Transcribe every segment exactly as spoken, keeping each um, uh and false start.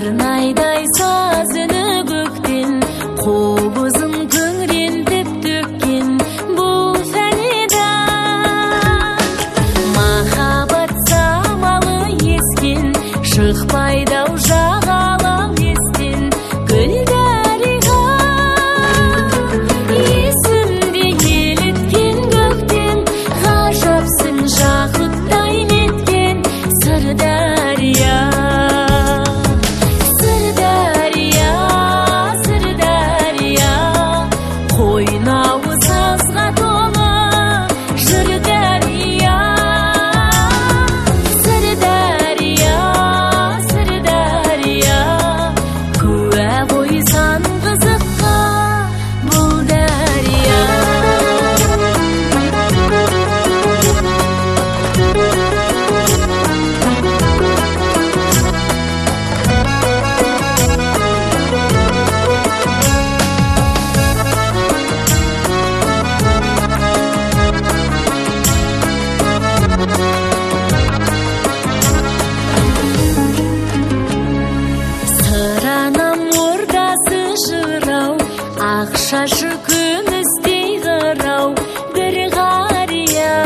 сырнайдай саз үні көктен, қобызын күңрентіп төккен бұл фәнида. Махаббат самалы ескен, шықпайдау жағалам естен гүлдәріға. Есімде еліткен көктен, ғажапсың жақұттай неткен Сырдария. Сырдария, Сырдария, қойнауы сазға толы жыр дария. Сырдария, Сырдария, куә қойсан қызыққа бұл дария. Сыранам ордасы жырау, ақ шашы күмістей қырау бір қария.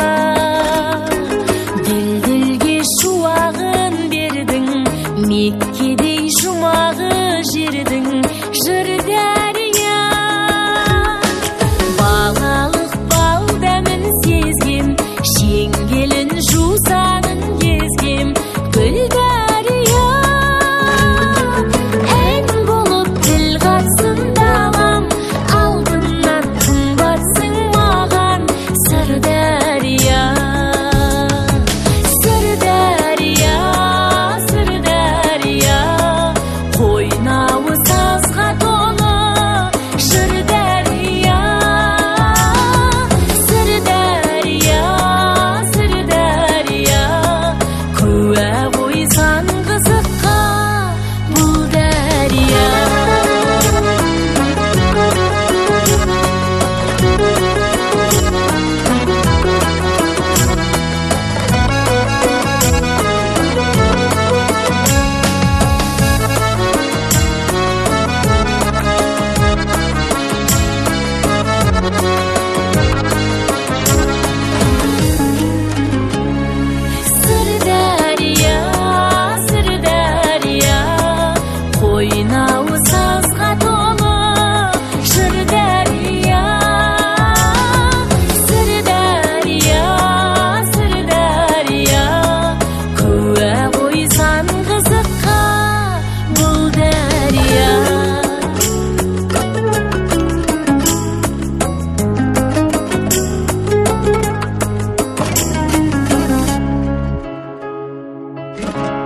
Дүлдүлге шуағын бердің, Меккедей жұмағы жердің жыр дария. Балалық бал дәмін сезгем, шеңгелін жусанын кезгем гүл дария. Ән болып тіл қатсын далам, алдымнан қымбатсың маған Сырдария. Сырдария, Сырдария, қойнауы сазға толы жыр дария. Сырдария, Сырдария, куә қойсан қызыққа бұл дария. Сырдария, Сырдария, қойнауы сазға толы жыр дария. Сырдария, Сырдария, куә қойсан қызыққа бұл дария. Thank you.